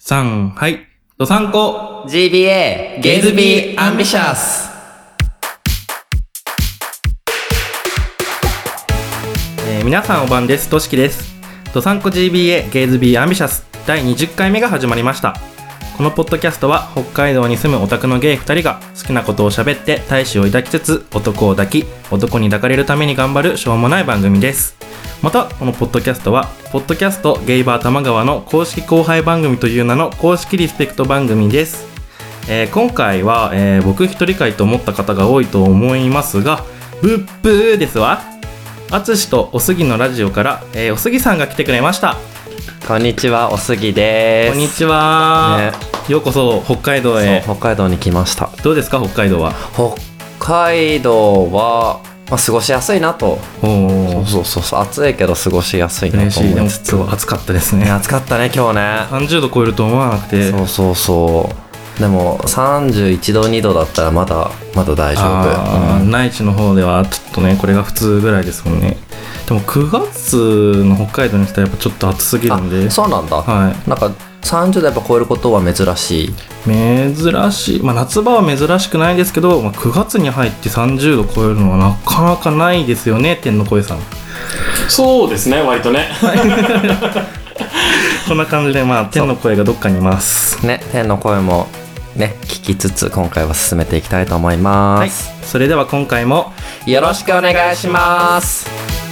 3、はい。ドサンコ GBA ゲイズビーアンビシャス。 皆さんお晩です。としきです。ドサンコ GBA ゲイズビーアンビシャス第20回目が始まりました。このポッドキャストは北海道に住むオタクのゲイ2人が好きなことを喋って大志を抱きつつ男を抱き男に抱かれるために頑張るしょうもない番組です。またこのポッドキャストはポッドキャストゲイバー玉川の公式後輩番組という名の公式リスペクト番組です。今回は、僕一人会と思った方が多いと思いますがブッブーですわ。あつしとおすぎのラジオから、おすぎさんが来てくれました。 こんにちは、おすぎです。 こんにちは、ようこそ北海道へ。 北海道に来ました。 どうですか北海道は。 北海道は、過ごしやすいなと。そう暑いけど過ごしやすいなと思いつつ。 でも暑かったですね。 暑かったね今日ね。 30度超えると思わなくて。 そうでも31度2度だったらまだ大丈夫。 内地の方ではちょっとねこれが普通ぐらいですもんね。でも9月の北海道に来たらやっぱちょっと暑すぎるんで。 そうなんだ。 はい。 なんか30度やっぱ超えることは珍しい。 夏場は珍しくないですけど、9月に入って30度超えるのはなかなかないですよね。天の声さん。 そうですね、割とね。 こんな感じで天の声がどっかにいますね。天の声もね聞きつつ今回は進めていきたいと思います。 はい、それでは今回もよろしくお願いします。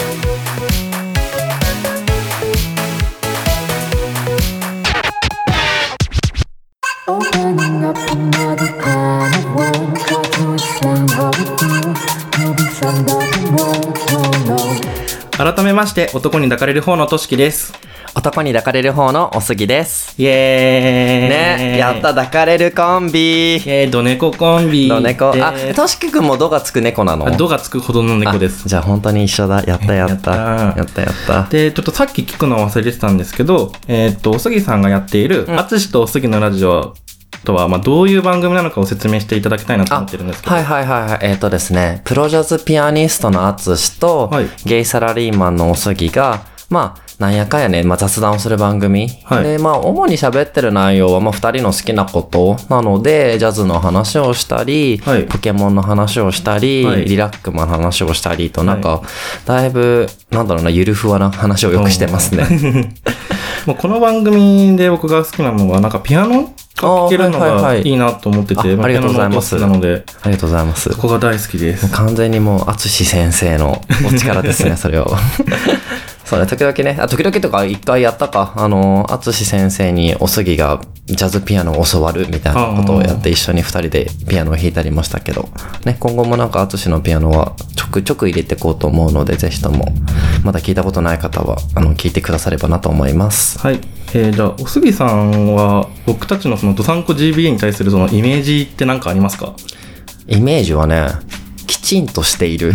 改めまして男に抱かれる方のとしきです。 男に抱かれる方のおすぎです。 イエーイ。 ね、やった抱かれるコンビ。 ドネココンビ。 ドネコ。としきくんもドがつく猫なの？ ドがつくほどの猫です。 じゃあ本当に一緒だ。やった。 で、ちょっとさっき聞くのを忘れてたんですけど、おすぎさんがやっている、あつしとおすぎのラジオとは、どういう番組なのかを説明していただきたいなと思ってるんですけど。 はい。ですね、プロジャズピアニストのあつしと、ゲイサラリーマンのおすぎが、なんやかんやね、雑談をする番組。 はい、 で、主に喋ってる内容は、二人の好きなことなので、ジャズの話をしたり、ポケモンの話をしたり、リラックマの話をしたりと、だいぶ、ゆるふわな話をよくしてますね。 もうこの番組で僕が好きなのは、ピアノ聴けるのがいいなと思ってて、 ありがとうございます。 なので、 ありがとうございます。 そこが大好きです。 完全にもう、あつし先生のお力ですね、それを。そうね、時々とか一回やったか、あつし先生におすぎがジャズピアノを教わるみたいなことをやって一緒に二人でピアノを弾いたりもしたけど、ね、今後もあつしのピアノはちょくちょく入れていこうと思うので、ぜひとも、まだ聞いたことない方は、聞いてくださればなと思います。 はい。じゃあ、おすぎさんは、僕たちのそのドサンコ GBA に対するそのイメージって何かありますか？ イメージはね、きちんとしている。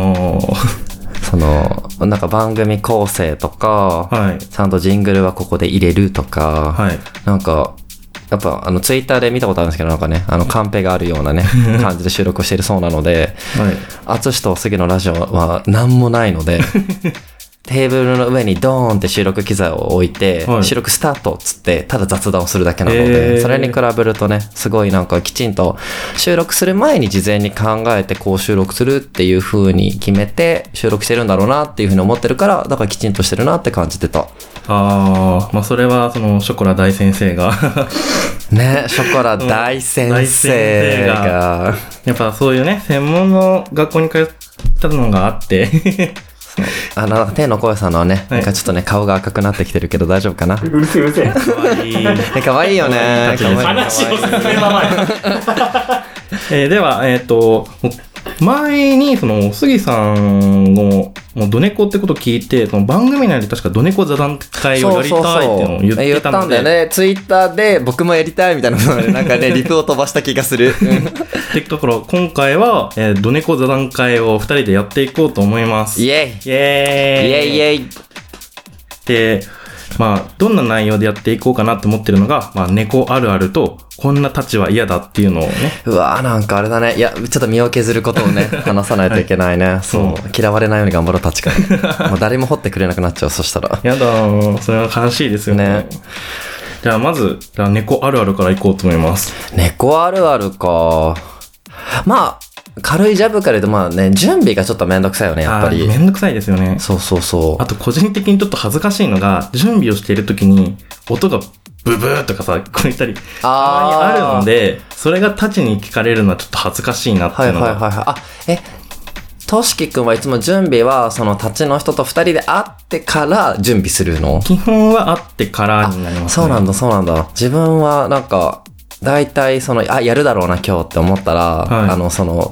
番組構成とか、ちゃんとジングルはここで入れるとか、やっぱツイッターで見たことあるんですけど、カンペがあるようなね、感じで収録しているそうなので、あつしとおすぎのラジオは何もないので、テーブルの上にドーンって収録機材を置いて、収録スタートっつってただ雑談をするだけなので、それに比べるとね、すごいきちんと収録する前に事前に考えてこう収録するっていう風に決めて収録してるんだろうなっていう風に思ってるから、だからきちんとしてるなって感じてた。 それはそのショコラ大先生がね、ショコラ大先生がやっぱそういうね専門の学校に通ったのがあって天の声さんのはね、ちょっとね、顔が赤くなってきてるけど大丈夫かな？ うるせえ。 かわいいよね。 話を進めまでは、前に、おすぎさんもうドネコってことを聞いて、その番組内で確かドネコ座談会をやりたいっていうのを言ってたので。 言ったんだよね。ツイッターで僕もやりたいみたいなので、リプを飛ばした気がする。 ってところ、今回は、ドネコ座談会を2人でやっていこうと思います。 イエイで、どんな内容でやっていこうかなって思ってるのが、猫あるあると、こんなタチは嫌だっていうのをね。 うわーあれだね。いや、ちょっと身を削ることをね、話さないといけないね。嫌われないように頑張ろう、タチから。もう誰も掘ってくれなくなっちゃう、そしたら。 やだー、それは悲しいですよね。 じゃあまず、猫あるあるからいこうと思います。 猫あるあるか。まあ、軽いジャブから言うとまあね、準備がちょっとめんどくさいよね、やっぱり。 めんどくさいですよね。 そうそうそう。 あと個人的にちょっと恥ずかしいのが、準備をしているときに、音がブブーとかさ、聞こえたり、たまにあるので、それがタチに聞かれるのはちょっと恥ずかしいなっていうのが。 はいはいはいはい。としきくんはいつも準備は、そのタチの人と2人で会ってから準備するの？ 基本は会ってからになりますね。 そうなんだそうなんだ。自分はなんか、大体やるだろうな今日って思ったら、はい、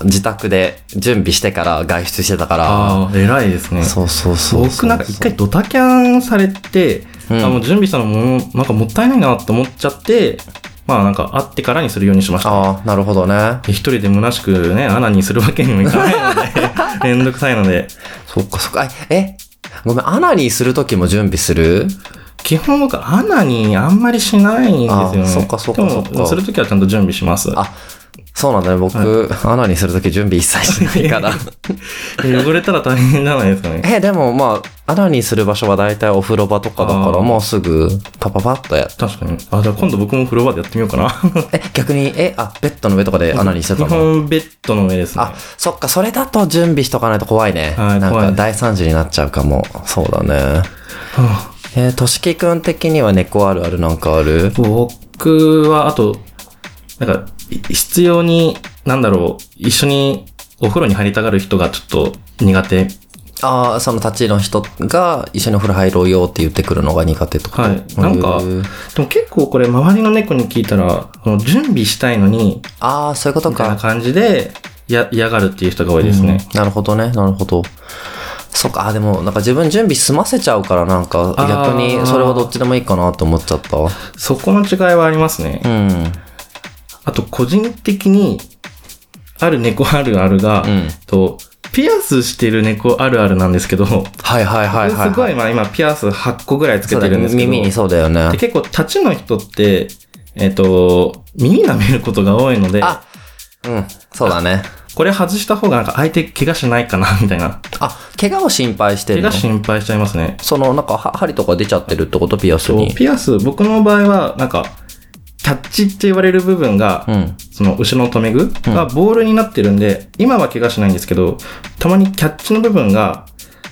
自宅で準備してから外出してたから。 偉いですね。 そうそうそう。 僕なんか一回ドタキャンされて、もう準備したのもなんかもったいないなって思っちゃって、まあなんか会ってからにするようにしました、ね。 なるほどね。 一人で虚しくね、アナにするわけにもいかないので、めんどくさいので。 そっかそっか。ごめん、アナにするときも準備する？ 基本僕アナにあんまりしないんですよね。 そっかそっかそっか。 でもするときはちゃんと準備します。 そうなんだね。僕、アナにするとき準備一切しないから。 汚れたら大変じゃないですかね。 でもまあ、アナにする場所は大体お風呂場とかだから、もうすぐパパパッとやる。 確かに。じゃあ今度僕も風呂場でやってみようかな。 逆に、ベッドの上とかでアナにしてたの？ 基本ベッドの上ですね。 そっか、それだと準備しとかないと怖いね。なんか大惨事になっちゃうかも。そうだね。としきくん的には猫あるあるなんかある？ 僕は、あと、なんか、必要に、一緒にお風呂に入りたがる人がちょっと苦手。 そのたちの人が一緒にお風呂入ろうよって言ってくるのが苦手とか。 はい。なんか、でも結構これ周りの猫に聞いたら、準備したいのに、 そういうことか。 みたいな感じで、嫌がるっていう人が多いですね。 なるほどね、なるほど。そっか、でもなんか自分準備済ませちゃうからなんか逆にそれはどっちでもいいかなと思っちゃった。 そこの違いはありますね。あと個人的にある猫あるあるが、ピアスしてる猫あるあるなんですけど、 はいはいはいはい。 すごい今ピアス8個ぐらいつけてるんですけど、 耳にそうだよね。 で結構立ちの人って、耳舐めることが多いので、 そうだね。 これ外した方がなんか相手怪我しないかなみたいな。 怪我を心配してるの？ 怪我心配しちゃいますね。 なんか針とか出ちゃってるってこと？ピアスに。 ピアス、僕の場合はなんか、キャッチって言われる部分が、その後ろの留め具がボールになってるんで、今は怪我しないんですけど、たまにキャッチの部分が、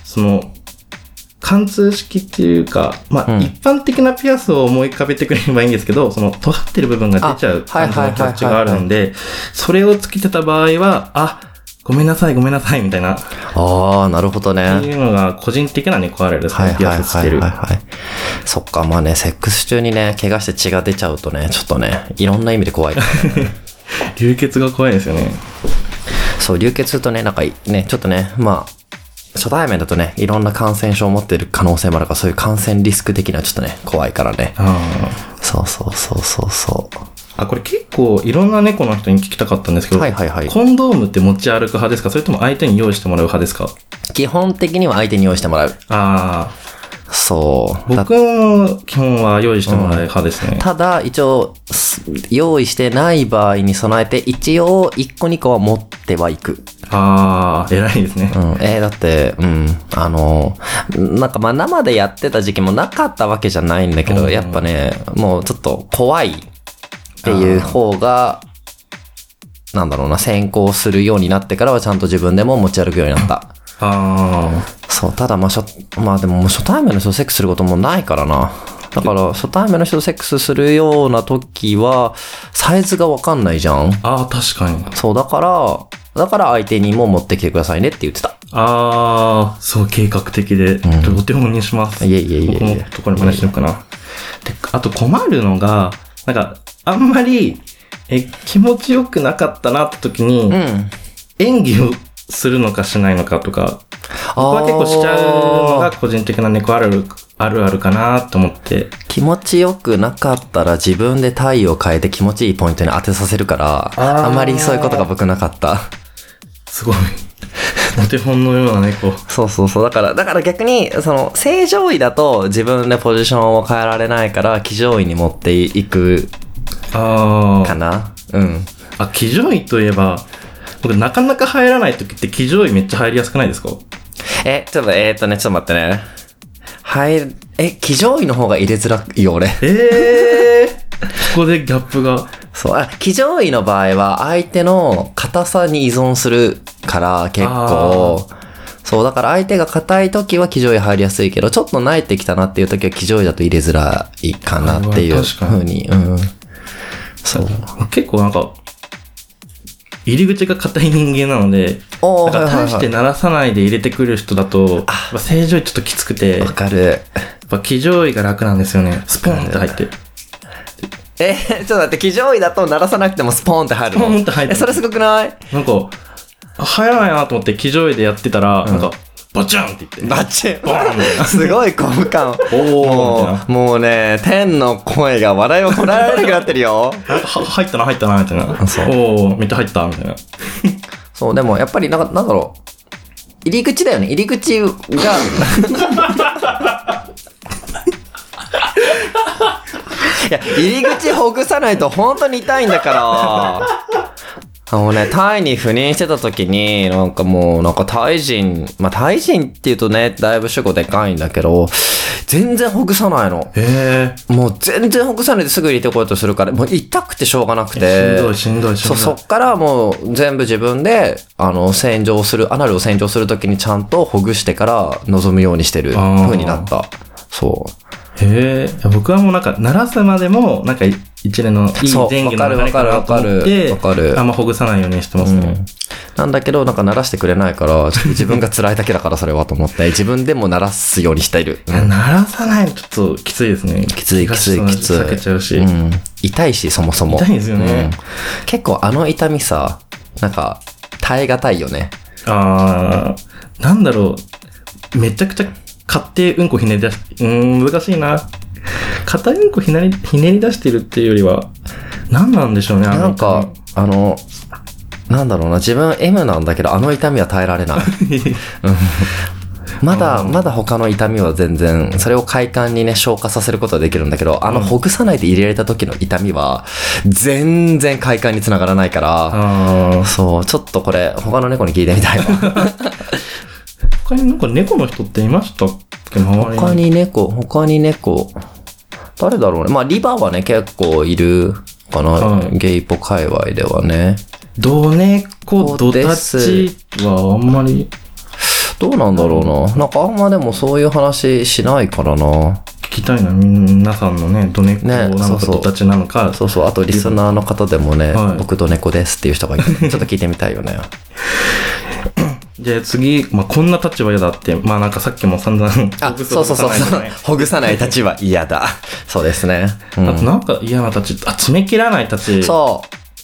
貫通式っていうか、一般的なピアスを思い浮かべてくれればいいんですけど、尖ってる部分が出ちゃう感じのキャッチがあるんで、それをつけてた場合は、ごめんなさい、みたいな。 なるほどね。 っていうのが個人的な猫あるあるですね、ピアスつける。 そっか、まあね、セックス中にね、怪我して血が出ちゃうとね、ちょっとね、いろんな意味で怖いからね。 流血が怖いですよね。 そう、流血とね、なんかね、ちょっとね、初対面だとね、いろんな感染症を持ってる可能性もあるから、そういう感染リスク的にはちょっとね、怖いからね。そう。 これ結構いろんな猫の人に聞きたかったんですけど、コンドームって持ち歩く派ですか？それとも相手に用意してもらう派ですか？ 基本的には相手に用意してもらう。そう。 僕も基本は用意してもらう派ですね。 ただ、一応、用意してない場合に備えて、一応、1個2個は持ってはいく。 偉いですね。 だって、なんか生でやってた時期もなかったわけじゃないんだけど、やっぱね、もうちょっと怖いっていう方が、先行するようになってからはちゃんと自分でも持ち歩くようになった。そう、ただでも初対面の人とセックスすることもないからな。だから初対面の人とセックスするような時は、サイズがわかんないじゃん。 確かに。 そう、だから相手にも持ってきてくださいねって言ってた。 そう、計画的で、お手本にします。僕もところに真似しようかな。で、あと困るのが、なんか、あんまり、気持ちよくなかったなって時に、演技をするのかしないのかとか、僕は結構しちゃうのが個人的な猫あるあるかなと思って。 気持ちよくなかったら自分で体位を変えて気持ちいいポイントに当てさせるから、あんまりそういうことが僕なかった。 すごい。お手本のような猫。 そう。だから逆に、正常位だと自分でポジションを変えられないから、騎乗位に持っていく。かな。 騎乗位といえば、僕なかなか入らない時って騎乗位めっちゃ入りやすくないですか？ ちょっと待ってね。 騎乗位の方が入れづらいよ、俺。 ここでギャップが。 そう、騎乗位の場合は相手の硬さに依存するから結構、そう、だから相手が硬い時は騎乗位入りやすいけど、ちょっと慣れてきたなっていう時は騎乗位だと入れづらいかなっていう風に。 そう。結構なんか、入り口が硬い人間なので、なんか大して鳴らさないで入れてくる人だと、正常位ちょっときつくて、 わかる。やっぱ騎乗位が楽なんですよね。スポンって入って。 ちょっと待って、騎乗位だと鳴らさなくてもスポーンって入るの？ スポーンって入る。 それすごくない？ なんか、入らないなと思って騎乗位でやってたら、なんか、バチュンって言って。 バチュンすごい興奮感。もうね、天の声が笑いをこらえられなくなってるよ。 入ったな、みたいな。めっちゃ入った、みたいな。 そう、でもやっぱりなんだろう。入り口だよね。入り口が、いや、入り口ほぐさないと本当に痛いんだから。タイに赴任してた時に、なんかもう、なんかタイ人って言うとね、だいぶ主語でかいんだけど、全然ほぐさないの。もう全然ほぐさないですぐ入れてこようとするから、もう痛くてしょうがなくて。 しんどい。 そっからもう全部自分で、アナルを洗浄する時にちゃんとほぐしてから臨むようにしてる風になった。そう。 僕はもうなんか、鳴らすまでも、なんか一連のいい前後の流れかなと思って、あんまほぐさないようにしてますね。 なんだけど、なんか鳴らしてくれないから、ちょっと自分が辛いだけだからそれはと思って、自分でも鳴らすようにしている。 鳴らさないとちょっときついですね。 きつい。 避けちゃうし。 痛いし、そもそも。 痛いですよね。 結構痛みさ、なんか、耐え難いよね。 なんだろう。めちゃくちゃ、勝手うんこひねり出し、難しいな。硬いうんこひねり出してるっていうよりは、何なんでしょうね、 なんか、なんだろうな、自分 M なんだけど、痛みは耐えられない。まだ他の痛みは全然、それを快感にね、消化させることはできるんだけど、ほぐさないで入れられた時の痛みは、全然快感につながらないから、そう、ちょっとこれ、他の猫に聞いてみたいわ。 他になんか猫の人っていましたっけ？ 他に猫。誰だろうね。まあ、リバーはね、結構いるかな。ゲイポ界隈ではね。 ド猫、ドタチはあんまり。 どうなんだろうな。なんかあんまでもそういう話しないからな。 聞きたいな、皆さんのね、ド猫なのかドタチなのか。 そう、あとリスナーの方でもね、僕ド猫ですっていう人がいて、ちょっと聞いてみたいよね。 じゃあ次、こんな立場嫌だって、なんかさっきも散々 そう。ほぐさない立場嫌だ。そうですね。 あとなんか嫌な立ち、爪切らない立ち。 そう。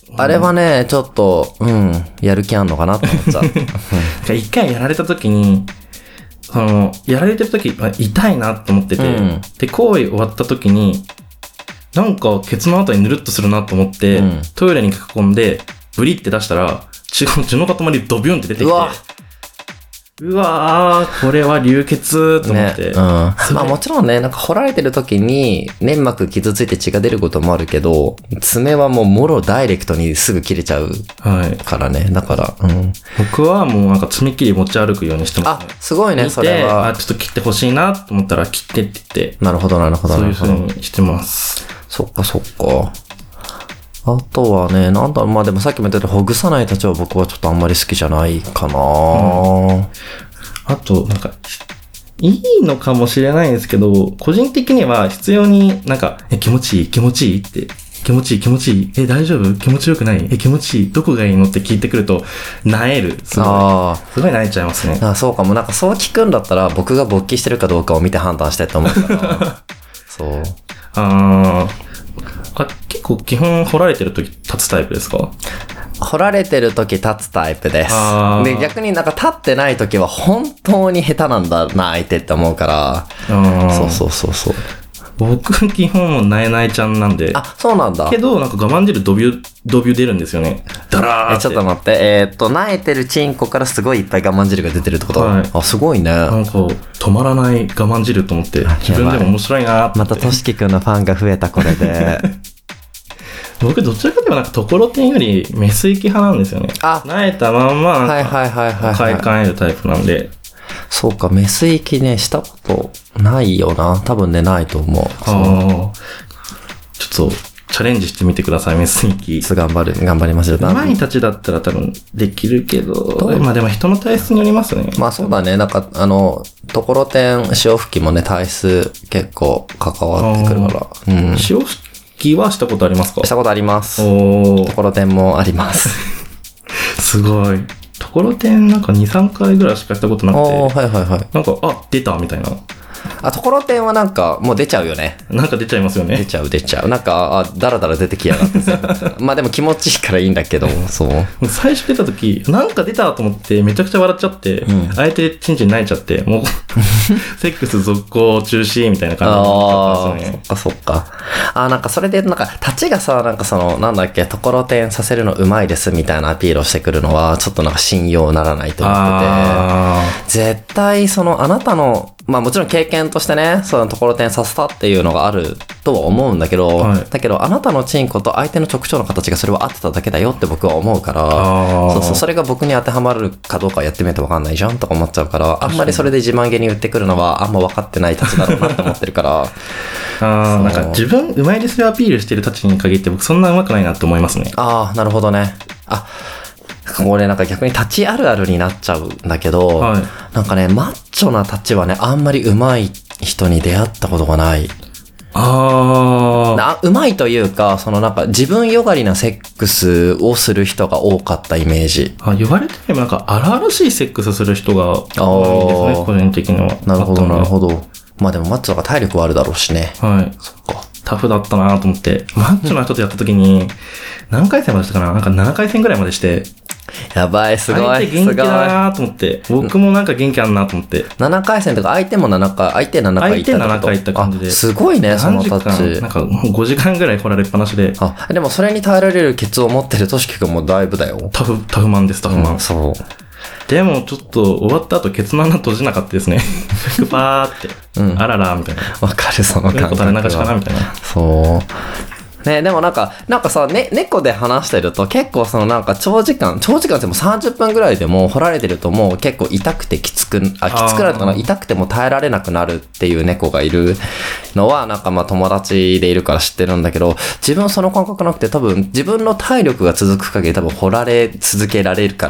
あれはね、ちょっと、やる気あんのかなと思っちゃう。 一回やられた時に、やられてる時、痛いなと思ってて、で、行為終わった時に、なんかケツの後にぬるっとするなと思って、トイレに駆け込んで、ブリって出したら、血の塊ドビュンって出てきて、うわー、これは流血と思って。 もちろんね、なんか掘られてる時に粘膜傷ついて血が出ることもあるけど、爪はもうもろダイレクトにすぐ切れちゃうからね。だから、 僕はもうなんか爪切り持ち歩くようにしてますね。 すごいね、それは。 ちょっと切ってほしいなと思ったら切ってって言って。 なるほど。 そういう風にしてます。 そっか。あとはね、でもさっきも言ったようにほぐさない立ちは僕はちょっとあんまり好きじゃないかな、あと、なんか、いいのかもしれないんですけど、個人的には必要になんか、気持ちいいって、気持ちいい大丈夫気持ちよくない気持ちいいどこがいいのって聞いてくると、萎える。すごい萎えちゃいますね。 そうかも。なんかそう聞くんだったら、僕が勃起してるかどうかを見て判断してって思うから。そう。 結構基本掘られてる時立つタイプですか？ 掘られてる時立つタイプです。で、逆になんか立ってない時は本当に下手なんだな、相手って思うから。そう。 僕基本もなえなえちゃんなんで。 そうなんだ。 けど、なんか我慢汁ドビュー出るんですよね。ダラーって。 ちょっと待って。なえてるチンコからすごいいっぱい我慢汁が出てるってこと？すごいね。 なんか、止まらない我慢汁と思って、自分でも面白いなって。 またとしきくんのファンが増えた、これで。 僕どちらかというとなんかところてんよりメス行き派なんですよね。なえたまんま、買い替えるタイプなんで。 そうか、メス息ね、したことないよな。多分ね、ないと思う。 ちょっと、チャレンジしてみてください、メス息。 頑張りますよ。 前にたちだったら多分できるけど、まあでも人の体質によりますね。 まあそうだね。なんか、ところてん、潮吹きもね、体質結構関わってくるから。 うん。潮吹きはしたことありますか？ したことあります。ところてんもあります。 すごい。ところてんなんか2、3回ぐらいしかしたことなくて。 はいはいはい。 なんか、出たみたいな。 ところてんはなんか、もう出ちゃうよね。 なんか出ちゃいますよね。 出ちゃう。なんか、だらだら出てきやがってさ。まあでも気持ちいいからいいんだけど、そう。 最初出た時、なんか出たと思ってめちゃくちゃ笑っちゃって、相手チンチン泣いちゃって、もう、セックス続行中止みたいな感じになっちゃったんですよね。 そっか。なんかそれで、なんか、立ちがさ、なんかなんだっけ、ところてんさせるのうまいですみたいなアピールをしてくるのは、ちょっとなんか信用ならないと思ってて、絶対、あなたの、まあもちろん経験としてね、そのところてんさせたっていうのがあるとは思うんだけど、だけどあなたのチンコと相手の直腸の形がそれは合ってただけだよって僕は思うから、それが僕に当てはまるかどうかやってみると分かんないじゃんとか思っちゃうから、あんまりそれで自慢げに言ってくるのはあんま分かってないたちだろうなって思ってるから。 なんか自分うまいですよアピールしてるたちに限って僕そんなうまくないなって思いますね。 なるほどね。これなんか逆に立ちあるあるになっちゃうんだけど、なんかね、マッチョな立ちはね、あんまり上手い人に出会ったことがない。上手いというか、なんか自分よがりなセックスをする人が多かったイメージ。 言われてみればなんか荒々しいセックスする人が多いですね、個人的には。 なるほど、なるほど。まあでもマッチョが体力はあるだろうしね。 はい。そっか。タフだったなと思って。マッチョな人とやった時に、何回戦までしたかな？なんか7回戦ぐらいまでして。 やばい、すごい。 相手元気だなと思って。僕もなんか元気あんなと思って。 7回戦とか相手も7回、相手7回行った相手7回行った感じで。 すごいね、そのタッチ。 なんか5時間ぐらい来られっぱなしで。 でもそれに耐えられるケツを持ってるとしきくんもだいぶだよ。 タフマンです、タフマン。 そう。 でもちょっと終わった後ケツの穴閉じなかったですね。パーって。あらら、みたいな。 わかる、その感覚は。 垂れ流しかな、みたいな。 そう。ね、でもなんかさ、猫で話してると結構なんか長時間でも30分ぐらいでも掘られてるともう結構痛くてきつくなるとかな、痛くても耐えられなくなるっていう猫がいるのはなんかまあ友達でいるから知ってるんだけど、自分その感覚なくて多分自分の体力が続く限り多分掘られ続けられるから、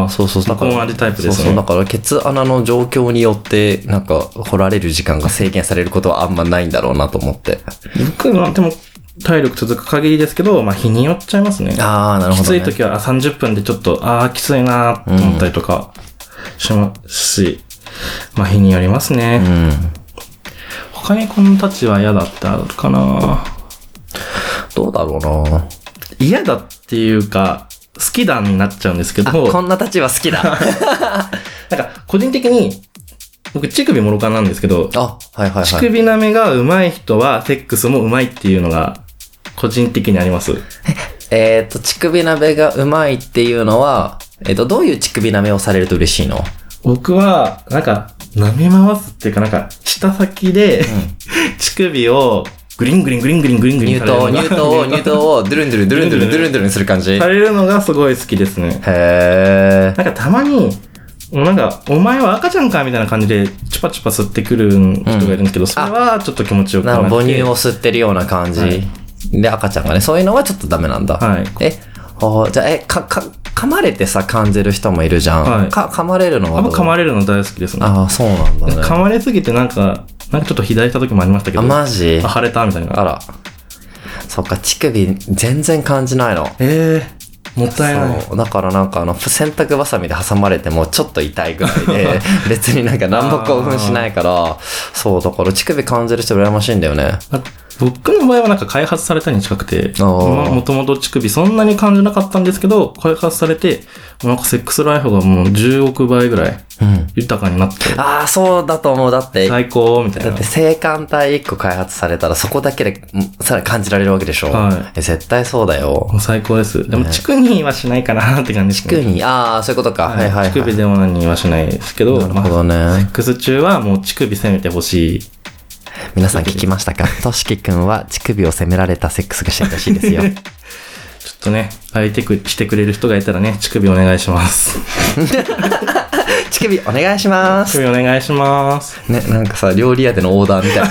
そうだから同じタイプですね。 そうだからケツ穴の状況によってなんか掘られる時間が制限されることはあんまないんだろうなと思って。 僕はでも体力続く限りですけど、まあ日によっちゃいますね。 なるほど、ね。 きつい時は30分でちょっと、きついなと思ったりとかしますし、まあ日によりますね。他にこのタッチは嫌だってあるかな？ どうだろうな。 嫌だっていうか、好きだになっちゃうんですけど。 こんなタッチは好きだ。 なんか個人的に、僕、乳首もろかなんですけど、乳首舐めが上手い人は、セックスも上手いっていうのが、個人的にあります。 乳首舐めが上手いっていうのは、どういう乳首舐めをされると嬉しいの？ 僕は、なんか、舐め回すっていうか、なんか、舌先で、乳首を、グリングリングリングリングリングリンされるのが乳頭をドゥルンドゥルンドゥルンドゥルンドゥルンドゥルンする感じ？ されるのがすごい好きですね。 へー。 なんかたまに、なんか、お前は赤ちゃんかみたいな感じで、チュパチュパ吸ってくる人がいるんですけど、それはちょっと気持ちよくなくて。 母乳を吸ってるような感じ。で、赤ちゃんがね、そういうのはちょっとダメなんだ。 はい。 じゃあ、噛まれてさ、感じる人もいるじゃん。はい。噛まれるのは噛まれるの大好きですね。 そうなんだね。 噛まれすぎてなんかちょっと左した時もありましたけど。 マジ？ 腫れたみたいな。 あら。そっか、乳首全然感じないの。 もったいない。 そう。だからなんか洗濯バサミで挟まれてもちょっと痛いぐらいで、別になんか何も興奮しないから、そう、だから乳首感じる人羨ましいんだよね。 僕の場合はなんか開発されたに近くて、もともと乳首そんなに感じなかったんですけど、開発されて、なんかセックスライフがもう10億倍ぐらい豊かになって。 そうだと思う。だって。 最高みたいな。 だって性感帯1個開発されたらそこだけでさらに感じられるわけでしょ。はい。絶対そうだよ。 最高です。でも乳首はしないかなって感じですね。 乳首そういうことか。はいはいはい。 乳首でも何はしないですけど、 なるほどね。 セックス中はもう乳首攻めてほしい。 皆さん聞きましたか？としきくんは乳首を責められたセックスがしてほしいですよ。 ちょっとね、相手してくれる人がいたらね、乳首お願いします。 乳首お願いします。 乳首お願いします。 ね、なんかさ、料理屋でのオーダーみたいな。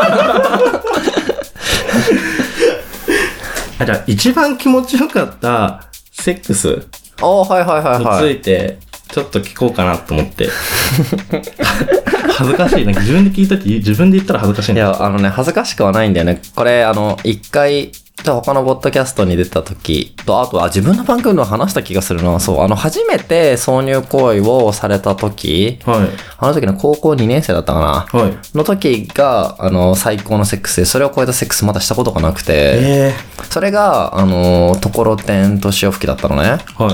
じゃあ、一番気持ちよかったセックスについて、ちょっと聞こうかなと思って。恥ずかしい。自分で聞いといて、自分で言ったら恥ずかしいんだ。 いや、恥ずかしくはないんだよね。これ、一回、他のポッドキャストに出た時と、あとは自分の番組で話した気がするな。そう、初めて挿入行為をされた時、はい。あの時の高校2年生だったかな。はい。の時が、最高のセックスで、それを超えたセックスまだしたことがなくて、それが、ところてんと潮吹きだったのね。はい。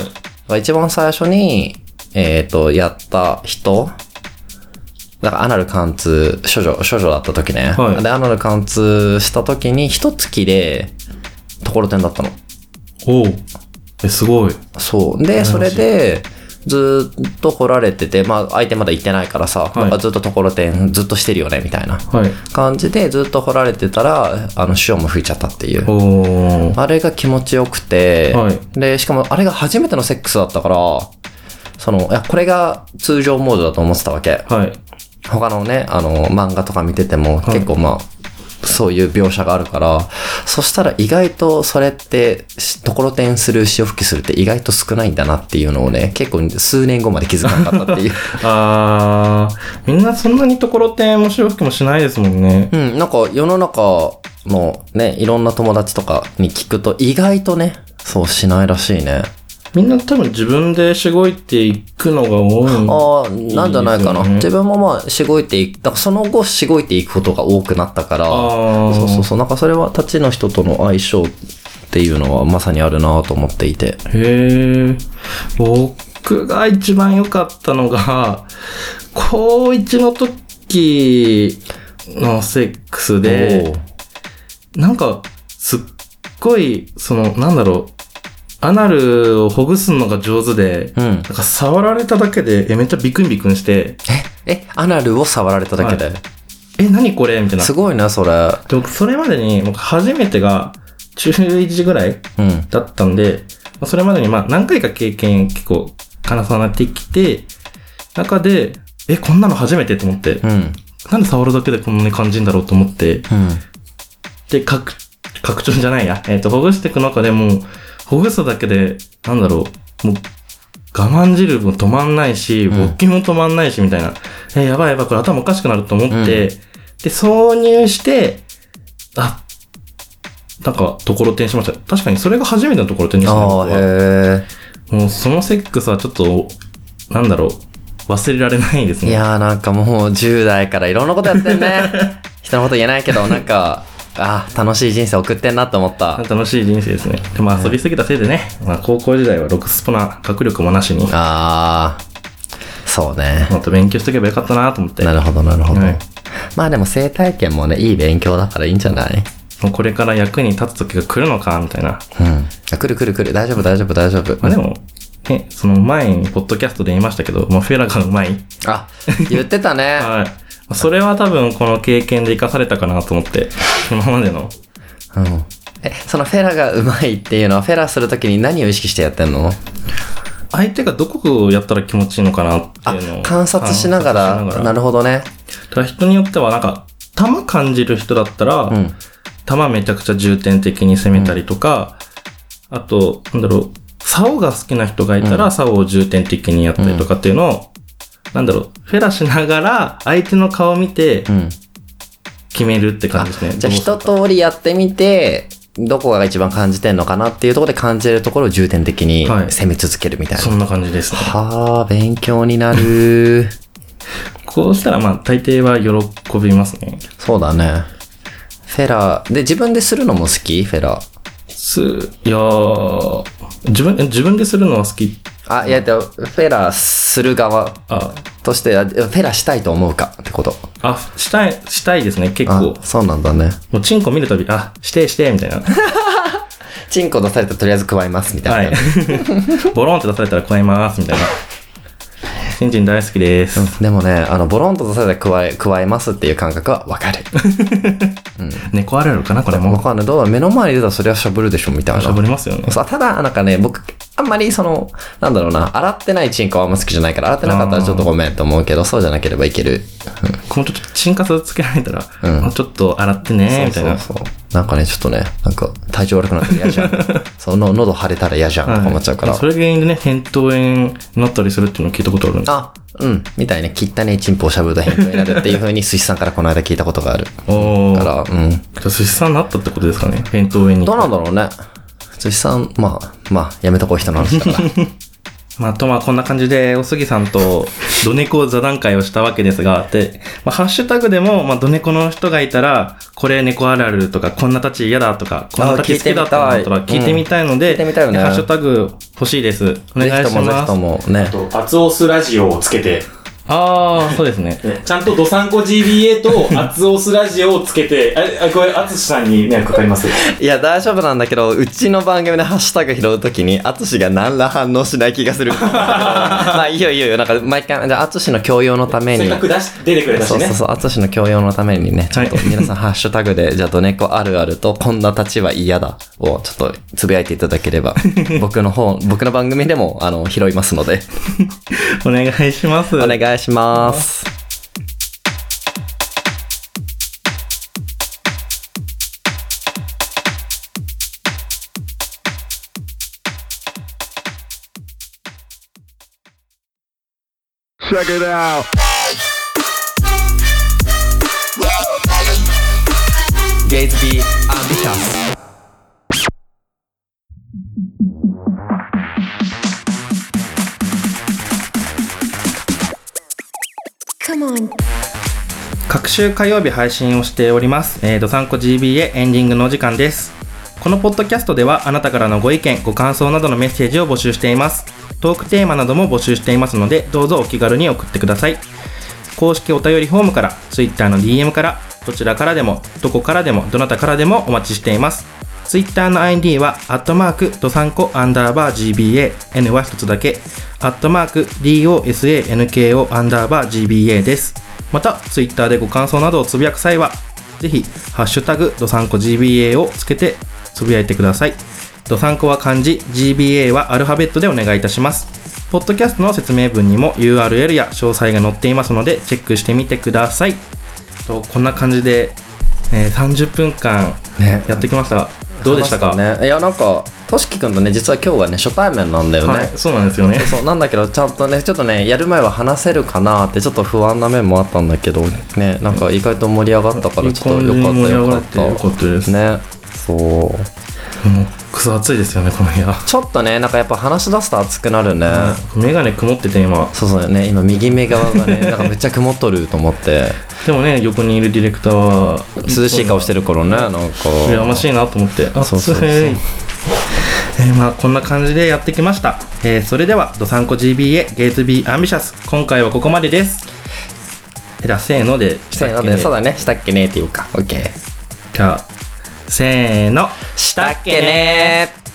一番最初に、やった人、だからアナル貫通、処女だった時ね。はい。で、アナル貫通した時に、一月で、ところてんだったの。 おう。すごい。 そう。で、それで、ずっと掘られてて、まあ、相手まだ行ってないからさ、はい、ずっとところてんずっとしてるよね、みたいな感じで、ずっと掘られてたら、潮も吹いちゃったっていう。おあれが気持ちよくて、はい、で、しかもあれが初めてのセックスだったから、これが通常モードだと思ってたわけ。はい。他のね、漫画とか見てても、結構まあ、そういう描写があるから、そしたら意外とそれって、ところてんする潮吹きするって意外と少ないんだなっていうのをね、結構数年後まで気づかなかったっていう。 みんなそんなにところてんも潮吹きもしないですもんね。 うん、なんか世の中のね、いろんな友達とかに聞くと意外とね、そうしないらしいね。 みんな多分自分でしごいていくのが多い。 なんじゃないかな。自分もまあしごいていく。だからその後しごいていくことが多くなったから。そう。なんかそれは立ちの人との相性っていうのはまさにあるなと思っていて。 へえ。僕が一番良かったのが、高1の時のセックスで、なんかすっごい、なんだろう。アナルをほぐすのが上手で、なんか触られただけで、めっちゃビクンビクンして。 アナルを触られただけで、はい、 何これみたいな。 すごいな、それ。 で僕、それまでに、僕初めてが中1ぐらいだったんで、それまでに何回か経験結構重なってきて、中で、こんなの初めてと思って、なんで触るだけでこんなに感じるんだろうと思って、で、拡張じゃないや、ほぐしていく中でも、ほぐすだけで、なんだろう、もう、我慢汁も止まんないし、勃起も止まんないし、みたいな。やばい、これ頭おかしくなると思って、で、挿入して、なんか、ところてんしました。確かにそれが初めてのところてんでしたね。もう、そのセックスはちょっと、なんだろう、忘れられないですね。 いやーなんかもう10代からいろんなことやってんね。人のこと言えないけど、なんか、楽しい人生送ってんなって思った。 楽しい人生ですね。でも遊びすぎたせいでね、高校時代はろくすぽな学力もなしに。 そうね。 もっと勉強しとけばよかったなと思って。 なるほど。はい、まあでも生体験もね、いい勉強だからいいんじゃない？ もうこれから役に立つ時が来るのかみたいな。 来る。大丈夫。でも、ね、その前にポッドキャストで言いましたけど、もうフェラがうまい。 言ってたね。 はい。それは多分この経験で生かされたかなと思って、今までの。 そのフェラがうまいっていうのは、フェラするときに何を意識してやってんの？ 相手がどこをやったら気持ちいいのかなっていうのを。 観察しながら。なるほどね。 人によってはなんか、球感じる人だったら、球めちゃくちゃ重点的に攻めたりとか、あと、なんだろう、竿が好きな人がいたら、竿を重点的にやったりとかっていうのを、なんだろう、フェラしながら相手の顔を見て決めるって感じですね。 じゃあ一通りやってみて、どこが一番感じてんのかなっていうところで感じるところを重点的に攻め続けるみたいな。 そんな感じですね。 勉強になる。 こうしたら大抵は喜びますね。 そうだね。フェラ、で自分でするのも好き？フェラ。 いやー、自分でするのは好き。 フェラする側として、フェラしたいと思うかってこと。 したいですね、結構。 そうなんだね。 もうチンコ見るたび、して、みたいな。 チンコ出されたらとりあえず加えます、みたいな。 ボロンって出されたら加えます、みたいな。チンチン大好きです。 でもね、ボロンと出されたら加えますっていう感覚はわかる。 猫あるあるかなこれも。 わかんない。どうだ、目の前に出たらそりゃしゃぶるでしょみたいな。 しゃぶりますよね。 ただ、なんかね、僕、あんまりなんだろうな、洗ってないチンコはあんま好きじゃないから、洗ってなかったらちょっとごめんと思うけど、そうじゃなければいける。 このちょっとチンカスつけられたら、ちょっと洗ってね、みたいな。 そう。なんかね、ちょっとね、なんか体調悪くなったら嫌じゃん。喉腫れたら嫌じゃんとか思っちゃうから。 それ原因でね、扁桃炎になったりするっていうのを聞いたことあるんです。 みたいね、汚ねチンポをしゃぶると扁桃炎になるっていう風に、寿司さんからこの間聞いたことがある。から、 じゃあ寿司さんになったってことですかね、扁桃炎に。 どうなんだろうね。寿司さん、まあ、やめとこう人の話だから。 こんな感じで、おすぎさんと、ドネコ座談会をしたわけですが、で、ハッシュタグでも、ドネコの人がいたら、これ猫あるあるとか、こんな立ち嫌だとか、こんな立ち好きだったなとか、聞いてみたいので、ハッシュタグ欲しいです。お願いします。 ぜひともね。 アツオスラジオをつけて、 そうですね。 ちゃんとドサンコ GBA とアツオスラジオをつけて、これ、アツシさんに迷惑かかります？ いや、大丈夫なんだけど、うちの番組でハッシュタグ拾うときに、アツシが何ら反応しない気がする。いいよ。なんか、毎回、じゃあ、アツシの教養のために。 せっかく出てくれたしね。 そう、アツシの教養のためにね、ちょっと皆さんハッシュタグで、じゃあ、ドネコあるあると、こんな立ちは嫌だを、ちょっとつぶやいていただければ、僕の番組でも、拾いますので。 お願いします。 お願いします。 Check it out. Gatsby Ambitious. Come on. 各週火曜日配信をしております。ドサンコ GBA エンディングのお時間です。このポッドキャストではあなたからのご意見、ご感想などのメッセージを募集しています。トークテーマなども募集していますので、どうぞお気軽に送ってください。公式お便りフォームから、Twitter の DM から、どちらからでも、どこからでも、どなたからでもお待ちしています。Twitter の ID は、ドサンコ_GBA、N は一つだけ、DOSANKO_GBA です。また、Twitter でご感想などをつぶやく際は、ぜひ、ハッシュタグ、ドサンコ GBA をつけてつぶやいてください。ドサンコは漢字、GBA はアルファベットでお願いいたします。ポッドキャストの説明文にも URL や詳細が載っていますので、チェックしてみてください。こんな感じで、30分間やってきました。どうでしたか？ いや、なんか、としきくんとね、実は今日はね、初対面なんだよね。はい、 そうなんですよね。 そうなんだけど、ちゃんとね、ちょっとね、やる前は話せるかなって、ちょっと不安な面もあったんだけど、ね、なんか意外と盛り上がったから、ちょっとよかったです。 ね、そう。 もうクソ暑いですよね、この部屋。 ちょっとね、なんかやっぱ話し出すと暑くなるね。 目がね、曇ってて今。 そうね、今右目側がね、なんかめっちゃ曇っとると思って。 でもね、横にいるディレクターは涼しい顔してる頃ね、なんか羨ましいなと思って。そうこんな感じでやってきました。それではドサンコ GBA ゲイズビーアンビシャス、今回はここまでです。じゃあせーのでそうだね、したっけねっていうか OK。 じゃあせーの、 したっけねー。